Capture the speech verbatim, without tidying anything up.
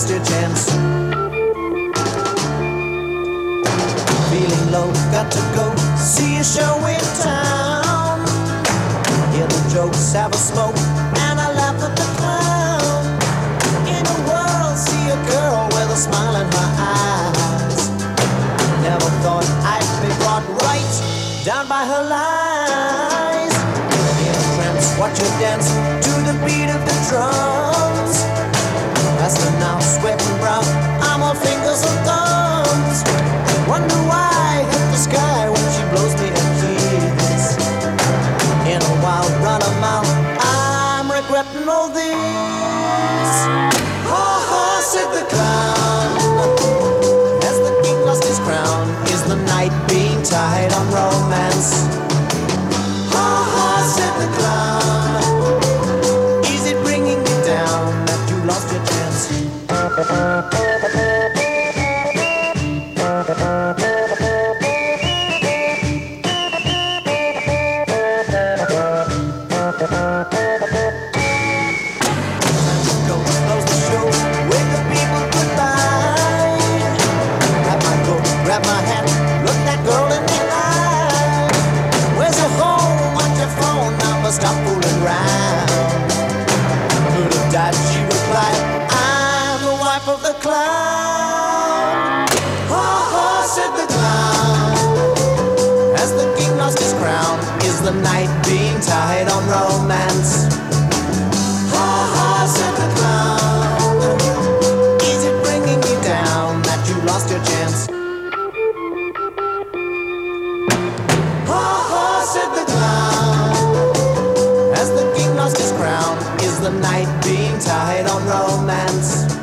lost your chance. Feeling low, got to go see a show in town. Hear the jokes, have a smoke, and I laugh at the clown. In a world, see a girl with a smile in her eyes. Never thought I'd be brought right down by her lies. In a trance, watch her dance to the beat of the drums. Faster now, sweating brown, I'm all fingers and thumbs. Wonder why I hit the sky when she blows me a kiss. In a wild run a mile, I'm regretting all this. Ha ha, said the clown, as the king lost his crown. Is the night being tied on romance? Ha ha, said the clown. Is it bringing you down that you lost your chance? Go close the show, wave the people goodbye. Grab my coat, grab my hat, look that girl in the eye. Where's your home? What's your phone number? Stop fooling around. Could have died, she replied, I'm the wife of the clown. Ha ha, said the clown, as the king lost his crown. Is the night being tied on romance? Ha ha, said the clown. Is it bringing you down that you lost your chance? Ha ha, said the clown, as the king lost his crown. Is the night being tied on romance?